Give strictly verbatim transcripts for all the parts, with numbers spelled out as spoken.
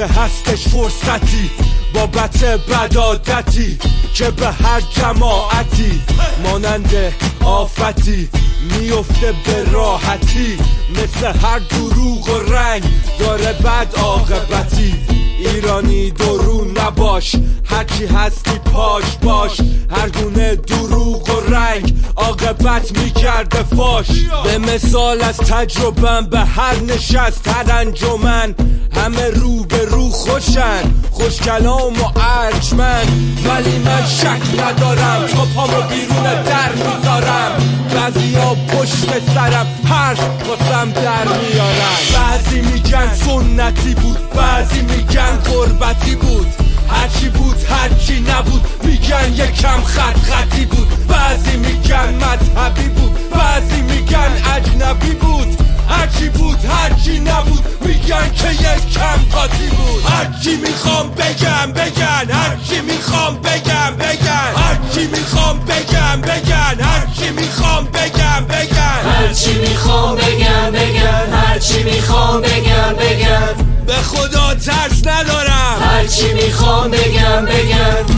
که هستش فرصتی بابت بدعادتی که به هر جماعتی مانند آفتی میفته به راحتی، مثل هر دروغ و رنگ داره بد عاقبتی. ایرانی درو نباش، هرچی هستی پاش باش، هر گونه دروغ و رنگ عاقبت میکرده فاش. به مثال از تجربم به هر نشست هر انجمن همه رو به رو خوشن، خوش کلام و ارجمند، ولی من شک ندارم تا پامو بیرون در میذارم. بعضیا پشت سرم حرف واسم در میارن، بعضی میگن سنتی بود، بعضی میگن غربتی بود، هرچی بود هرچی نبود میگن یکم خط خطی بود، بعضی میگن مذهبی بود، بعضی میگن اجنبی بود، هرچی بود هرچی نبود میگن که یکم قاطی بود. هرچی میخوام بگم بگن، هرچی میخوام بگم بگن، هرچی میخوام بگم بگن، هرچی میخوام بگم بگن، هرچی میخوام بگم بگن، هرچی میخوام بگم بگن، به خدا ترس ندارم هرچی میخوام بگم بگن.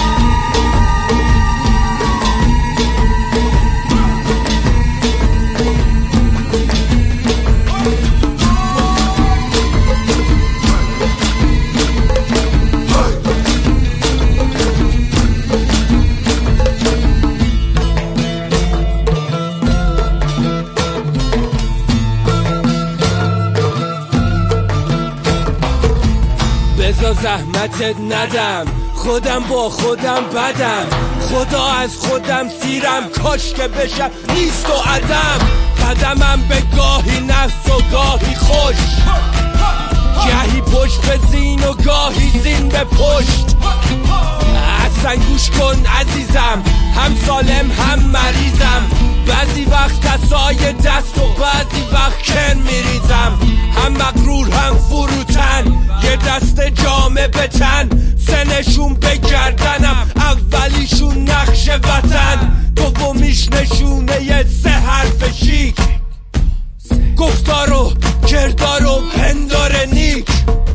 بذار زحمتت ندم، خودم با خودم بدم، خدا از خودم سیرم، کاش که بشم نیست و عدم. قدمم به گاهی نفس و گاهی خوش، گاهی پشت به زین و گاهی زین به پشت. اصلا گوش کن عزیزم، هم سالم هم مریضم، بعضی وقت دستای دست و بعضی وقت کن میریزم، هم مغرور هم فروتن، یه دست جامه به تن، سنشون به گردنم، اولیشون نقش وطن، دومیش نشونه یه سه حرف شیک، گفتار و کردار و پندار نیک،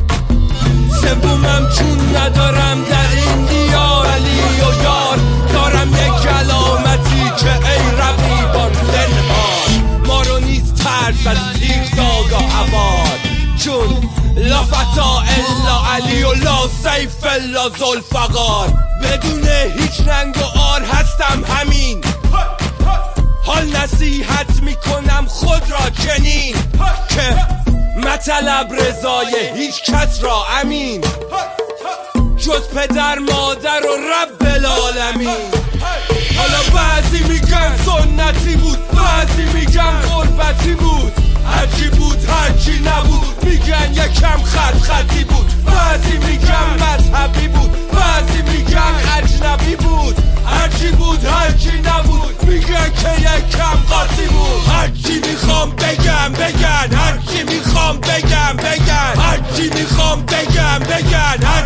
سومم چون ندارم در این دیار علی و یار، دارم یک علامتی که ای رقیبان زنهار، ما رو نیست ترس از تیغ داغ و هوار، چون لا فتا الا علی و لا سیف الا ذوالفقار، بدون هیچ رنگ و آر هستم همین، حال نصیحت میکنم خود را چنین که مطلب رضای هیچ کس را امین، جز پدر مادر و رب العالمین. حالا بعضی میگن سنتی بود، بعضی میگن غربتی بود، هرچی بود هرچی نبود میگن یکم خط خطی بود، بعضی میگن مذهبی بود، بعضی میگن اجنبی بود، هرچی بود هرچی نبود میگن که یکم قاطی بود. هرچی میخوام بگم بگن، هرچی میخوام بگم بگن، هرچی میخوام بگم بگن،